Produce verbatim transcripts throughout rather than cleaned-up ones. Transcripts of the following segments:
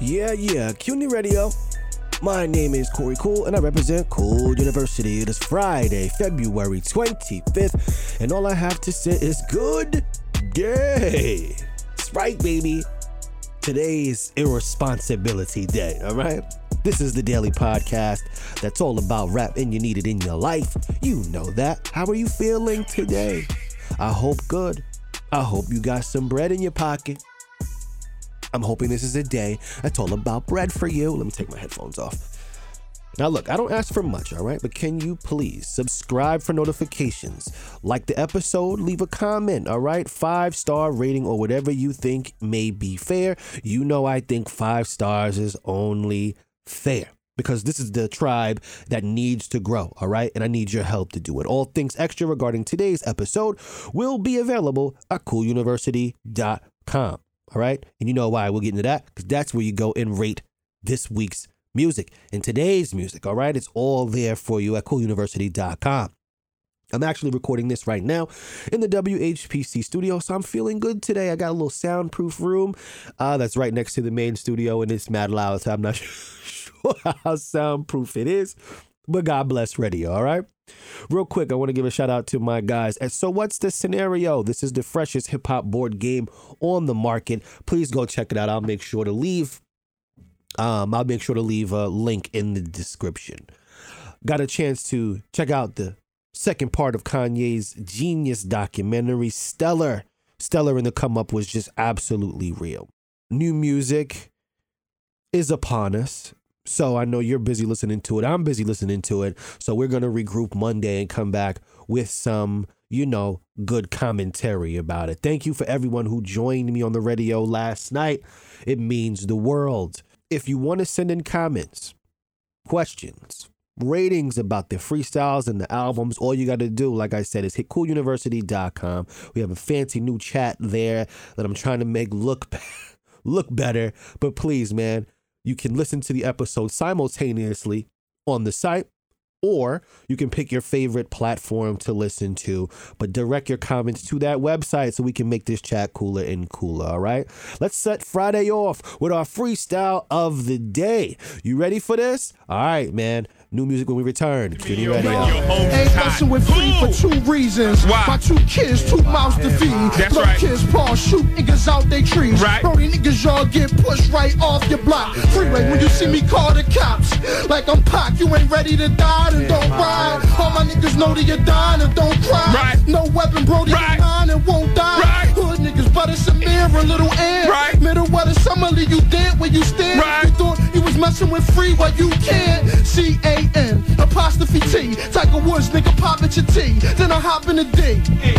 Yeah, yeah, CUNY Radio. My name is Corey Cool, and I represent Cool University. It is Friday, February twenty-fifth, and all I have to say is good day. That's right, baby. Today's Irresponsibility Day, all right? This is the daily podcast that's all about rap and you need it in your life. You know that. How are you feeling today? I hope good. I hope you got some bread in your pocket. I'm hoping this is a day that's all about bread for you. Let me take my headphones off. Now look, I don't ask for much, all right? But can you please subscribe for notifications? Like the episode, leave a comment, all right? Five-star rating or whatever you think may be fair. You know I think five stars is only fair because this is the tribe that needs to grow, all right? And I need your help to do it. All things extra regarding today's episode will be available at cool university dot com. All right. And you know why we'll get into that, because that's where you go and rate this week's music and today's music. All right. It's all there for you at cool university dot com. I'm actually recording this right now in the W H P C studio, so I'm feeling good today. I got a little soundproof room uh, that's right next to the main studio, and it's mad loud, so I'm not sure how soundproof it is, but God bless radio. All right. Real quick, I want to give a shout out to my guys at So What's the Scenario? This is the freshest hip hop board game on the market. Please go check it out. I'll make sure to leave. Um, I'll make sure to leave a link in the description. Got a chance to check out the second part of Kanye's Genius documentary, Stellar. Stellar in the Come Up was just absolutely real. New music is upon us. So I know you're busy listening to it. I'm busy listening to it. So we're going to regroup Monday and come back with some, you know, good commentary about it. Thank you for everyone who joined me on the radio last night. It means the world. If you want to send in comments, questions, ratings about the freestyles and the albums, all you got to do, like I said, is hit cool university dot com. We have a fancy new chat there that I'm trying to make look, look better. But please, man, you can listen to the episode simultaneously on the site, or you can pick your favorite platform to listen to, but direct your comments to that website so we can make this chat cooler and cooler, all right? Let's set Friday off with our freestyle of the day. You ready for this? All right, man. New music when we return. CUNY Radio. Ain't messing with free for two reasons. Why? My two kids, two mouths to feed. That's Little right. kids paw, shoot niggas out they trees. Right. Brody niggas y'all get pushed right off your block. Freeway when you see me call the cops. Like I'm Pac, you ain't ready to die, then don't ride. All my niggas know that you're dying and don't cry. Right. No weapon, Brody, Right. you're mine and won't die. Right. Hood niggas, but it's a mirror, little ant. Right. Middle of the summer, leave you dead where you stand. Right. You thought you was messing with free, well you can't. C A N, apostrophe T. Tiger Woods, nigga, pop at your T. Then I hop in the D.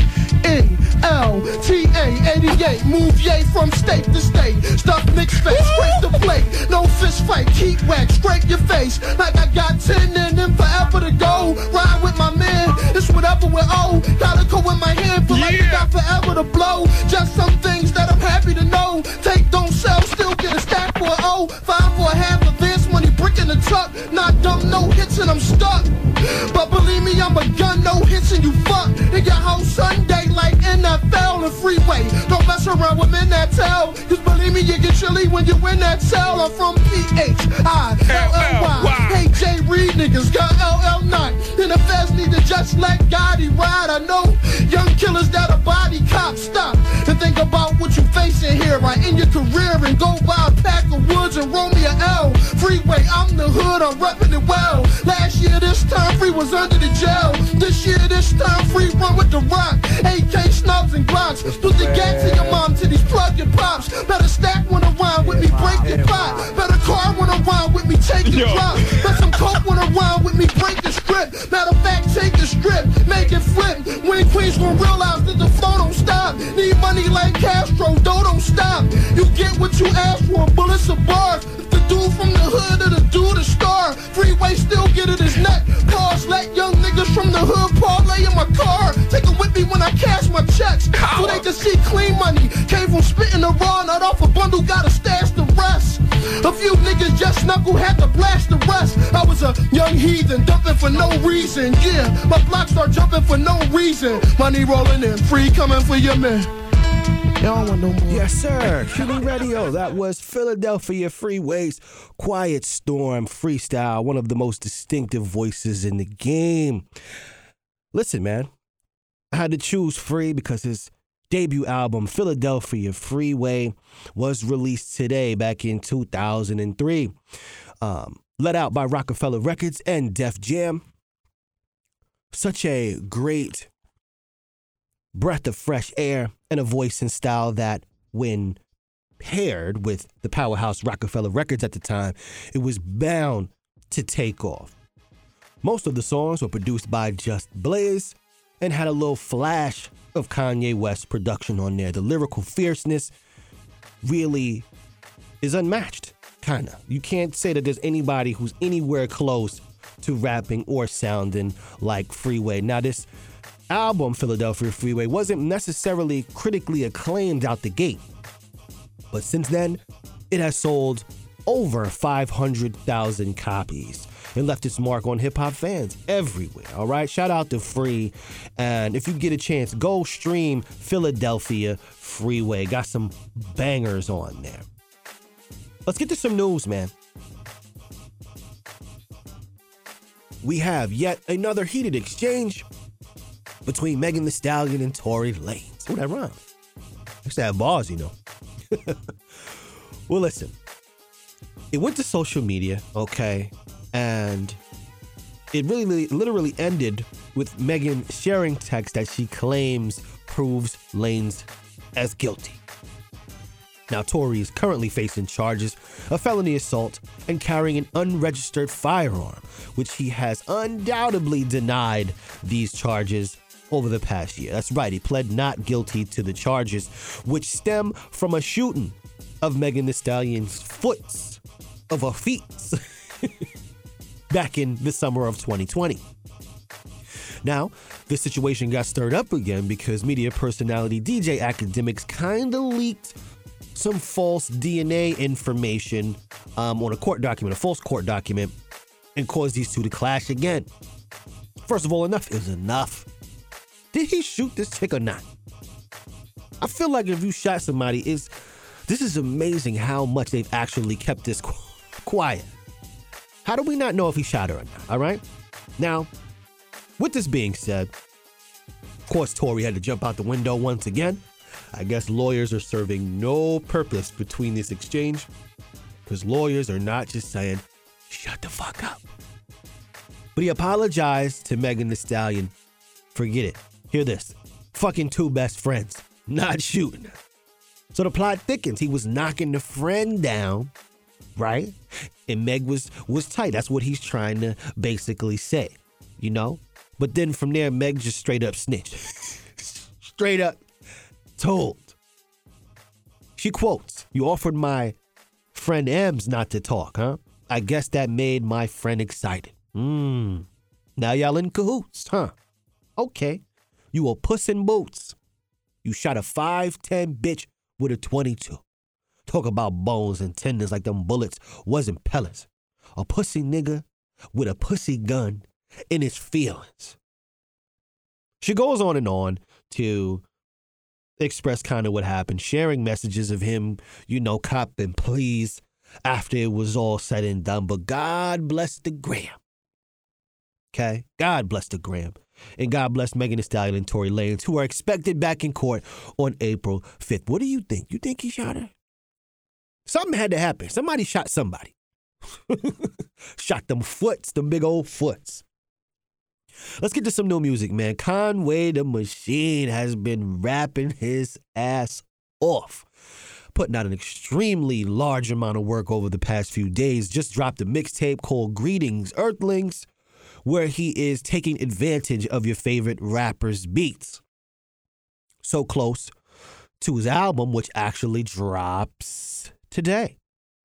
N L T A eighty-eight. Move yay from state to state. Stuff Nick's face, scrape the plate. No fist fight, keep whack, scrape your face. Like I got ten and then forever to go. Ride with my man, it's whatever we're old. Gotta go in my hand, feel like we got forever to blow. Just some things that I'm happy to know. Take, don't sell, still get a stack for an O. Five for a half advance money, brick in the truck. Not dumb, no hits and I'm stuck. But believe me, I'm a gun, no hits and you fuck. In your house Sunday like N F L and freeway. Don't mess around with men that tell. Cause believe me, you get chilly when you in that cell. I'm from P H I L L Y. Hey, J. Reed niggas got L L nine. And the feds need to just let Gotti ride. I know young killers that are body cops. Stop and think about what you facing here. Right in your career and go buy a pack of woods and roll me a L. Freeway, I'm the hood, I'm repping it well. Last year, this time free was under the jail. This year, this time free run with the rock. A K snubs and glocks. Put the gas in your mom till these plug your pops. Better stack when around with me, break your pot. Better car when around with me, take your drop. Bet some coke when around with me, break the strip. Matter of fact, take the strip, make it flip. When Queens gon' realize that the flow don't stop. Need money like Castro, though don't stop. You get what you ask for, bullets or bars. The dude from the hood or the dude a star. Freeway still get it his neck. Pause, let young niggas from the hood parlay in my car. Take it with me when I cash my checks. So they can see clean money. Came from spitting the raw, not off a bundle, gotta stash the rest. A few niggas just knuckle, had to blast the rest. I was a young heathen, dumping for no reason. Yeah, my block start jumping for no reason. Money rolling in, free coming for your men. Y'all don't want no more. Yes, sir. Q B Radio. That was Philadelphia Freeways Quiet Storm freestyle. One of the most distinctive voices in the game. Listen, man. I had to choose Free because his debut album, Philadelphia Freeway, was released today back in two thousand three. Um, let out by Rockefeller Records and Def Jam. Such a great breath of fresh air and a voice and style that, when paired with the powerhouse Rockefeller Records at the time, it was bound to take off. Most of the songs were produced by Just Blaze and had a little flash of Kanye West production on there. The lyrical fierceness really is unmatched, kind of. You can't say that there's anybody who's anywhere close to rapping or sounding like Freeway. Now, this album, Philadelphia Freeway, wasn't necessarily critically acclaimed out the gate. But since then, it has sold over five hundred thousand copies and left its mark on hip-hop fans everywhere, all right? Shout out to Free. And if you get a chance, go stream Philadelphia Freeway. Got some bangers on there. Let's get to some news, man. We have yet another heated exchange between Megan Thee Stallion and Tory Lanez. Oh, that rhyme. I used to have bars, you know. Well, listen. It went to social media, okay, and it really literally ended with Megan sharing text that she claims proves Lanez as guilty. Now, Tory is currently facing charges of felony assault and carrying an unregistered firearm, which he has undoubtedly denied these charges over the past year. That's right, he pled not guilty to the charges, which stem from a shooting of Megan Thee Stallion's foots of her feet back in the summer of twenty twenty. Now, this situation got stirred up again because media personality D J Akademiks kind of leaked some false D N A information um, on a court document, a false court document, and caused these two to clash again. First of all, enough is enough. Did he shoot this chick or not? I feel like if you shot somebody, is this is amazing how much they've actually kept this qu- quiet. How do we not know if he shot her or not, all right? Now, with this being said, of course, Tory had to jump out the window once again. I guess lawyers are serving no purpose between this exchange because lawyers are not just saying, shut the fuck up. But he apologized to Megan Thee Stallion. Forget it. Hear this. Fucking two best friends. Not shooting. So the plot thickens. He was knocking the friend down, right? And Meg was, was tight. That's what he's trying to basically say, you know? But then from there, Meg just straight up snitched. Straight up told. She quotes, "You offered my friend Ems not to talk, huh? I guess that made my friend excited. Mmm. Now y'all in cahoots, huh? Okay. You a puss in boots. You shot a five ten bitch with a twenty-two. Talk about bones and tendons like them bullets wasn't pellets. A pussy nigga with a pussy gun in his feelings." She goes on and on to express kind of what happened, sharing messages of him, you know, copping pleas after it was all said and done. But God bless the gram. Okay? God bless the gram. And God bless Megan Thee Stallion and Tory Lanez, who are expected back in court on April fifth. What do you think? You think he shot her? Something had to happen. Somebody shot somebody. Shot them foots, them big old foots. Let's get to some new music, man. Conway the Machine has been rapping his ass off, putting out an extremely large amount of work over the past few days. Just dropped a mixtape called Greetings Earthlings, where he is taking advantage of your favorite rapper's beats. So close to his album, which actually drops today.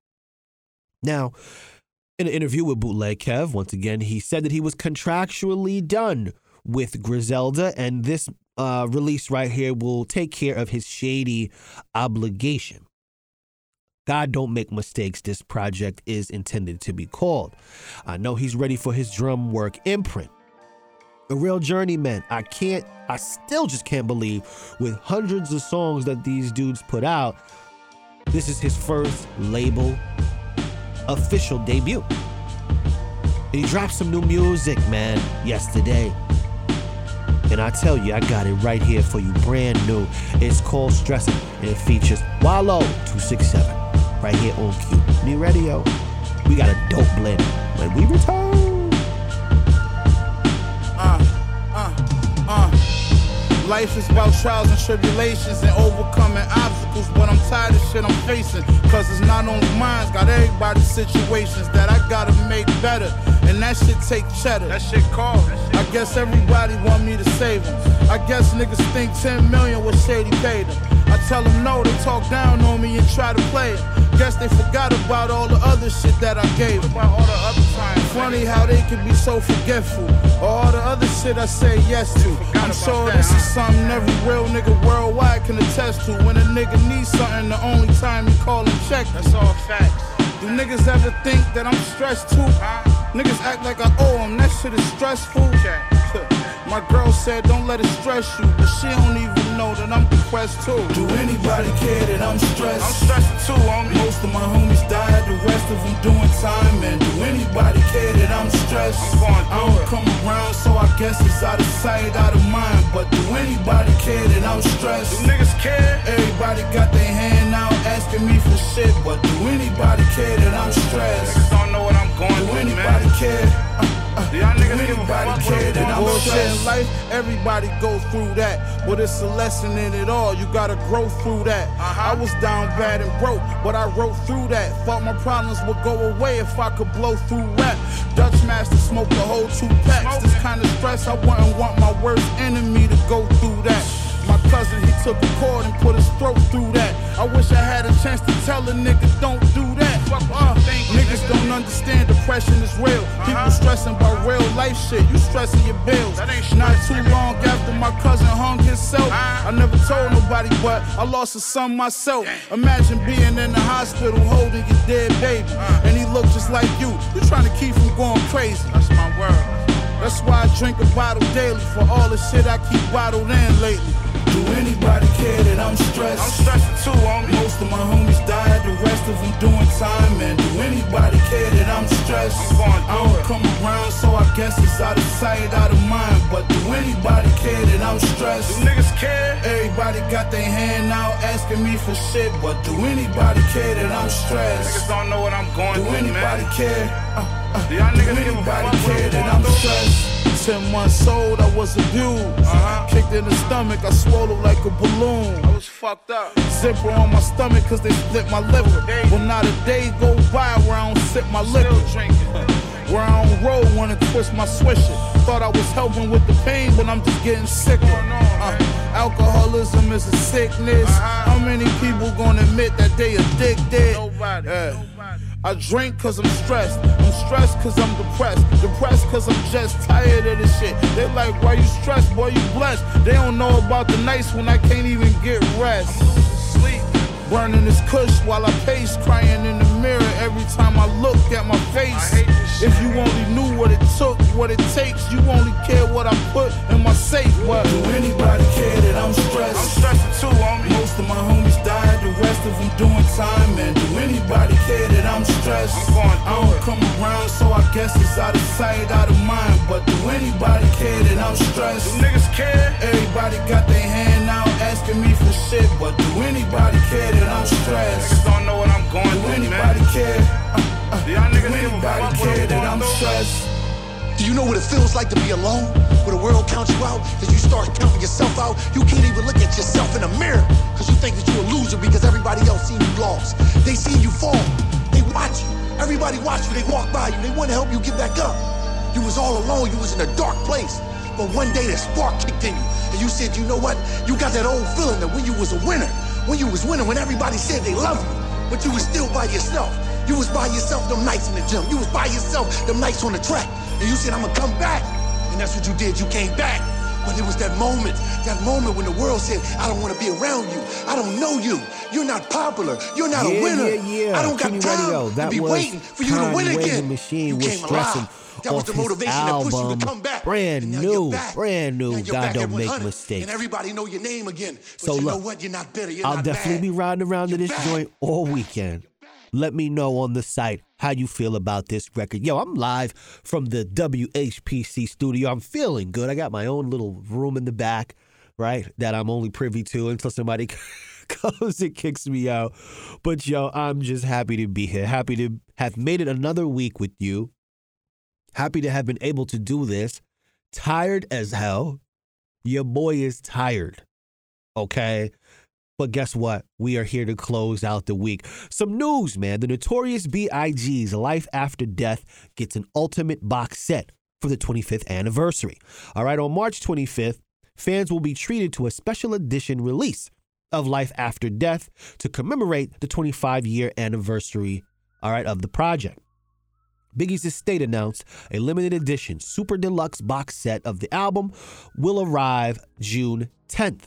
Now, in an interview with Bootleg Kev, once again, he said that he was contractually done with Griselda, and this uh, release right here will take care of his shady obligation. God don't make mistakes. This project is intended to be called. I know he's ready for his drum work imprint. A real journeyman. I can't, I still just can't believe with hundreds of songs that these dudes put out, this is his first label official debut. He dropped some new music, man, yesterday. And I tell you, I got it right here for you, brand new. It's called Stressin', and it features Wallow two six seven, right here on Q New Radio. We got a dope blend when we return. Uh, uh, uh. Life is about trials and tribulations and overcoming obstacles, but I'm tired of shit I'm facing. Cause it's not only mine, got everybody's situations that I gotta make better. And that shit take cheddar. That shit cold. I guess everybody want me to save them. I guess niggas think ten million was Shady paid them. I tell them no, they talk down on me and try to play it. Guess they forgot about all the other shit that I gave them. About all the other times. Funny how they can be so forgetful. All the other shit I say yes to. I'm sure that, this huh? is something every real nigga worldwide can attest to. When a nigga needs something, the only time you call and check. That's all facts. Do niggas ever think that I'm stressed too? Huh? Niggas act like I owe them, that shit is stressful. Okay. My girl said don't let it stress you, but she don't even know that I'm depressed too. Do anybody care that I'm stressed? I'm stressed too, homie. Most of my homies died, the rest of them doing time. And do anybody care that I'm stressed? I'm going I don't it. come around, so I guess it's out of sight, out of mind. But do anybody care that I'm stressed? Do niggas care? Everybody got their hand out asking me for shit, but do anybody care that I'm stressed? Niggas don't know what I'm going through, man. Do anybody care? Uh, Uh, do y'all niggas give a fuck care that I'm stressed? In life, everybody goes through that, but it's a lesson in it all. You gotta grow through that. Uh-huh. I was down bad and broke, but I wrote through that. Thought my problems would go away if I could blow through rap. Dutch Master smoked the whole two packs. This kind of stress, I wouldn't want my worst enemy to go through that. My cousin, he took a cord and put his throat through that. I wish I had a chance to tell a nigga don't do that. Uh, niggas don't understand depression is real. People stressing about real life shit. You stressing your bills. Not too long after my cousin hung himself, I never told nobody, but I lost a son myself. Imagine being in the hospital holding your dead baby, and he looked just like you. You trying to keep him going crazy. That's my word. That's why I drink a bottle daily for all the shit I keep bottled in lately. Do anybody care that I'm stressed? I'm stressed too, homie. Most of my homies died, the rest of them doing time. And do anybody care that I'm stressed? I'm going I don't it. come around, so I guess it's out of sight, out of mind. But do anybody care that I'm stressed? Do niggas care? Everybody got their hand out asking me for shit, but do anybody care that I'm stressed? Niggas don't know what I'm going do through, man. Do anybody care? Uh, uh, do y'all niggas give a fuck care that I'm stressed? Ten months old, I was abused. Uh-huh. Kicked in the stomach, I swallowed like a balloon. I was fucked up. Zipper on my stomach, cause they split my liver. Well, not a day go by where I don't sip my liquor. Where I don't roll when it twist my swisher. Thought I was helping with the pain, but I'm just getting sicker. Uh, alcoholism is a sickness. Uh-huh. How many people gonna admit that they addicted? Nobody. Uh, Nobody. I drink cause I'm stressed. I'm stressed cause I'm depressed. Depressed cause I'm just tired of this shit. They like, why you stressed, boy, you blessed. They don't know about the nights when I can't even get rest. I'm losing sleep. Burning this kush while I pace, crying in the mirror every time I look at my face. If you only knew what it took, what it takes, you only care what I put in my safe. But do anybody care that I'm stressed? I'm stressed too, homie. Most of my homies died, the rest of them doing time. And do anybody care that I'm stressed? I'm going I don't it. come around, so I guess it's out of sight, out of mind. But do anybody care that I'm stressed? Do niggas care? Everybody got their hand out asking me for shit, but do anybody care that I'm stressed? Niggas don't know what I'm going through, man. Do anybody care? Uh, uh, do y'all niggas give a fuck care that I'm stressed? Do you know what it feels like to be alone? Where the world counts you out, as you start counting yourself out, you can't even look at yourself in the mirror, cause you think that you're a loser because everybody else seen you lost. They seen you fall. They watch you. Everybody watch you. They walk by you. They want to help you get back up. You was all alone. You was in a dark place. But one day that spark kicked in you, and you said, you know what? You got that old feeling that when you was a winner, when you was winning, when everybody said they love you, but you was still by yourself. You was by yourself them nights in the gym. You was by yourself them nights on the track. And you said, I'm gonna come back. And that's what you did. You came back. But it was that moment, that moment when the world said, I don't want to be around you. I don't know you. You're not popular. You're not yeah, a winner. Yeah, yeah. I don't got Kenny time Radio. That to be was waiting for you to win again. The Machine you was came stressing alive. That was off the his motivation album. that pushed you to come back. Brand new, brand new. God back don't make one hundred, mistakes. And everybody know your name again. But so you look, know what? You're not bitter. You're I'll not definitely bad. be riding around You're to this bad. joint all weekend. Let me know on the site how you feel about this record. Yo, I'm live from the W H P C studio. I'm feeling good. I got my own little room in the back, right, that I'm only privy to until somebody comes and kicks me out. But, yo, I'm just happy to be here. Happy to have made it another week with you. Happy to have been able to do this. Tired as hell. Your boy is tired. Okay? But guess what? We are here to close out the week. Some news, man. The Notorious B I G's Life After Death gets an ultimate box set for the twenty-fifth anniversary. All right, on March twenty-fifth, fans will be treated to a special edition release of Life After Death to commemorate the twenty-five-year anniversary, all right, of the project. Biggie's estate announced a limited edition super deluxe box set of the album will arrive June tenth.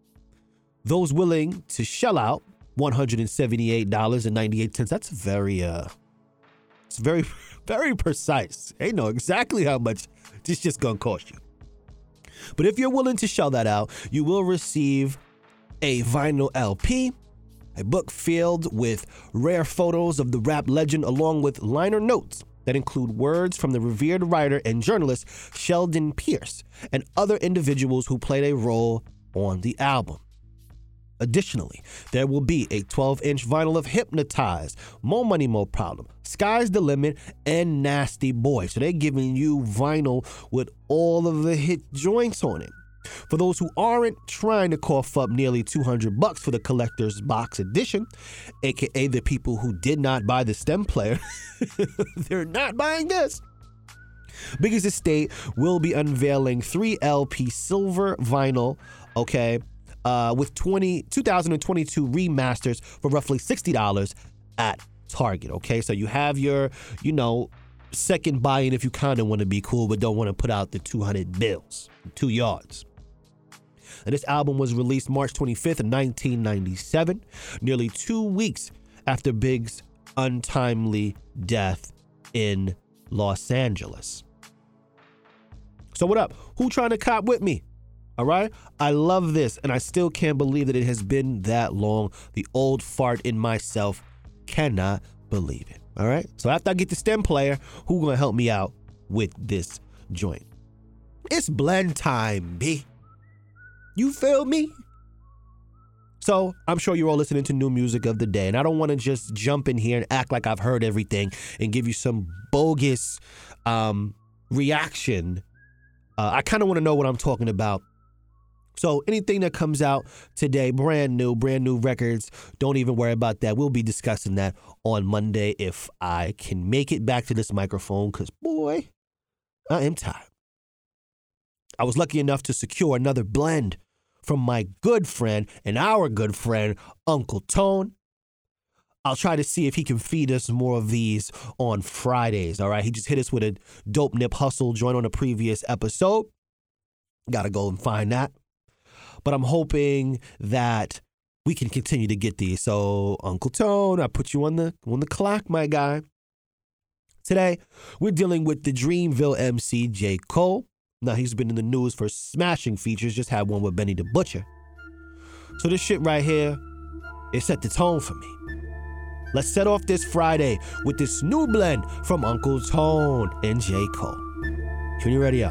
Those willing to shell out one hundred seventy-eight dollars and ninety-eight cents, that's very, uh, it's very, very precise. They know exactly how much this just gonna cost you. But if you're willing to shell that out, you will receive a vinyl L P, a book filled with rare photos of the rap legend, along with liner notes that include words from the revered writer and journalist Sheldon Pierce and other individuals who played a role on the album. Additionally, there will be a twelve-inch vinyl of Hypnotized, More Money, More Problem, Sky's the Limit, and Nasty Boy. So they're giving you vinyl with all of the hit joints on it. For those who aren't trying to cough up nearly two hundred bucks for the collector's box edition, aka the people who did not buy the stem player, they're not buying this. Biggie's estate will be unveiling three L P silver vinyl, okay, uh, with twenty, two thousand twenty-two remasters for roughly sixty dollars at Target, okay? So you have your, you know, second buy-in if you kind of want to be cool but don't want to put out the two hundred bills, two yards. And this album was released March twenty-fifth of nineteen ninety-seven, nearly two weeks after Big's untimely death in Los Angeles. So what up? Who trying to cop with me? All right? I love this, and I still can't believe that it has been that long. The old fart in myself cannot believe it. All right? So after I get the stem player, who gonna help me out with this joint? It's blend time, B. You feel me? So I'm sure you're all listening to new music of the day, and I don't want to just jump in here and act like I've heard everything and give you some bogus um, reaction. Uh, I kind of want to know what I'm talking about. So anything that comes out today, brand new, brand new records, don't even worry about that. We'll be discussing that on Monday if I can make it back to this microphone, because, boy, I am tired. I was lucky enough to secure another blend from my good friend and our good friend, Uncle Tone. I'll try to see if he can feed us more of these on Fridays, all right? He just hit us with a Dope Nip Hustle joint on a previous episode. Gotta go and find that. But I'm hoping that we can continue to get these. So, Uncle Tone, I put you on the on the clock, my guy. Today, we're dealing with the Dreamville M C, J. Cole. Now, he's been in the news for smashing features, just had one with Benny the Butcher. So this shit right here, it set the tone for me. Let's set off this Friday with this new blend from Uncle Tone and J. Cole. Tune Radio.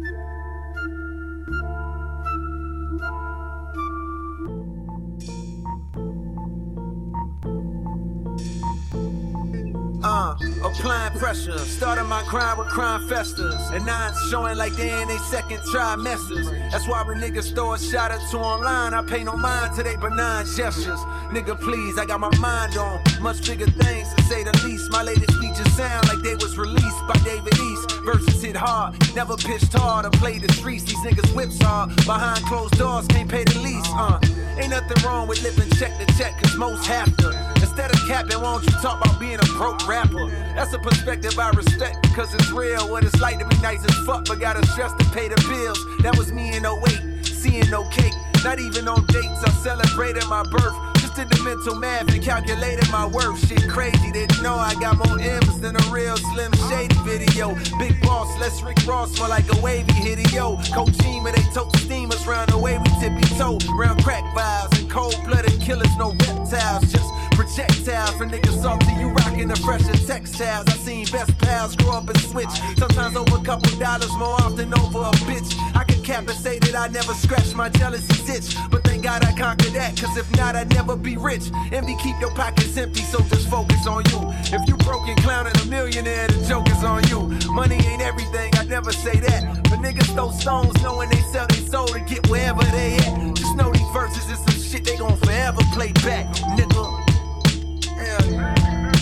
Uh, applying pressure, starting my grind with crime festers, and now it's showing like they in they second trimesters. That's why when niggas throw a shot at two online, I pay no mind to they benign gestures. Nigga, please, I got my mind on much bigger things, to say the least. My latest features sound like they was released by David East. Verses hit hard, never pitched hard or played the streets. These niggas whips hard, behind closed doors, can't pay the lease. Uh, Ain't nothing wrong with living check to check, cause most have to. Instead of capping, why don't you talk about being a broke rapper? That's a perspective I respect, cause it's real. What it's like to be nice as fuck, but gotta stress to pay the bills. That was me in oh eight, seeing no cake. Not even on dates, I celebrated my birth. Just did the mental math and calculated my worth. Shit crazy, didn't know I got more M's than a real Slim Shady video. Big boss, let's Rick Ross for like a wavy hitty-yo. Kojima, they tote steamers round the way we tippy-toe. Round crack vibes and cold-blooded killers, no reptiles. Just projectiles for niggas salty, you rockin' the fresher textiles. I seen best pals grow up and switch. Sometimes over a couple dollars, more often over a bitch. I can cap and say that I never scratched my jealousy itch, but thank God I conquered that, cause if not, I'd never be rich. Envy keep your pockets empty, so just focus on you. If you broken, clowning a millionaire, the joke is on you. Money ain't everything, I never say that, but niggas throw stones knowing they sell their soul to get wherever they at. Just know these verses is some shit they gon' forever play back, nigga. Yeah.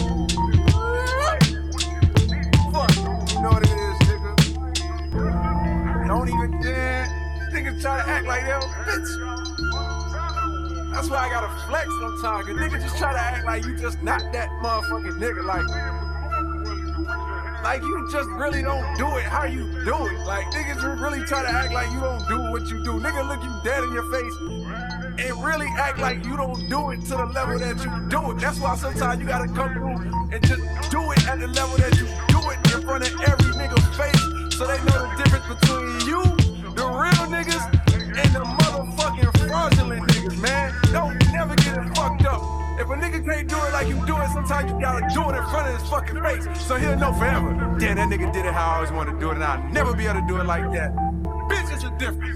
Fuck, you know what it is, nigga. Don't even dare. Niggas try to act like they're a bitch. That's why I gotta flex sometimes, cause niggas just try to act like you just not that motherfucking nigga. Like, like you just really don't do it how you do it. Like, niggas really try to act like you don't do what you do. Nigga look you dead in your face and really act like you don't do it to the level that you do it. That's why sometimes you gotta come through and just do it at the level that you do it in front of every nigga's face, so they know the difference between you, the real niggas, and the motherfucking fraudulent niggas, man. Don't never get it fucked up. If a nigga can't do it like you do it, sometimes you gotta do it in front of his fucking face, so he'll know forever. Damn, that nigga did it how I always wanted to do it, and I'll never be able to do it like that. Bitch, it's a difference.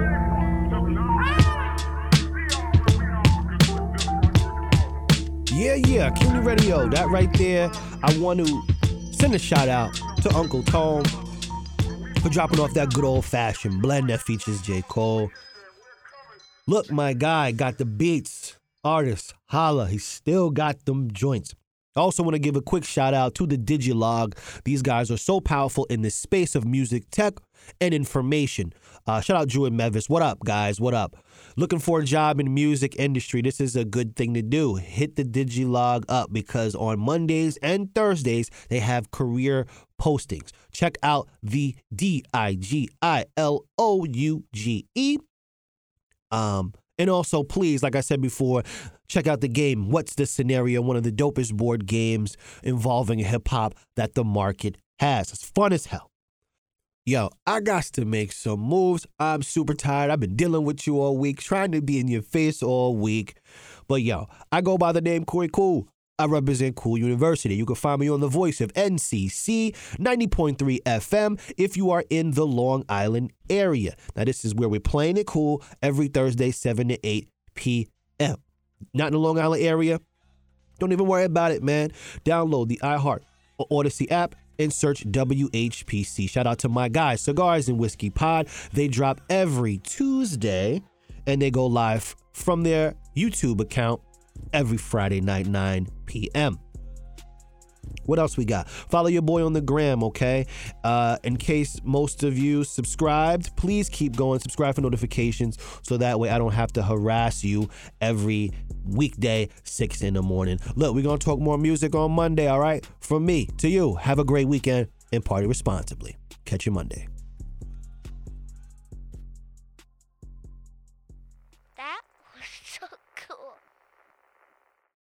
Yeah, yeah, CUNY Radio, that right there. I want to send a shout out to Uncle Tone for dropping off that good old-fashioned blend that features J. Cole. Look, my guy got the beats. Artist, holla, he still got them joints. I also want to give a quick shout out to the Digilog. These guys are so powerful in the space of music, tech, and information. Uh, shout out Drew and Mevis. What up, guys? What up? Looking for a job in the music industry? This is a good thing to do. Hit the Digilog up, because on Mondays and Thursdays, they have career postings. Check out the D I G I L O U G E. Um... And also, please, like I said before, check out the game, What's the Scenario? One of the dopest board games involving hip-hop that the market has. It's fun as hell. Yo, I got to make some moves. I'm super tired. I've been dealing with you all week, trying to be in your face all week. But yo, I go by the name Corey Cool. I represent Cool University. You can find me on the voice of N C C ninety point three F M if you are in the Long Island area. Now, this is where we're playing it cool every Thursday, seven to eight p.m. Not in the Long Island area? Don't even worry about it, man. Download the iHeart or Odyssey app and search W H P C. Shout out to my guys, Cigars and Whiskey Pod. They drop every Tuesday, and they go live from their YouTube account every Friday night, nine p.m. What else we got? Follow your boy on the gram, okay? Uh, in case most of you subscribed, please keep going. Subscribe for notifications so that way I don't have to harass you every weekday, six in the morning. Look, we're going to talk more music on Monday, all right? From me to you, have a great weekend and party responsibly. Catch you Monday.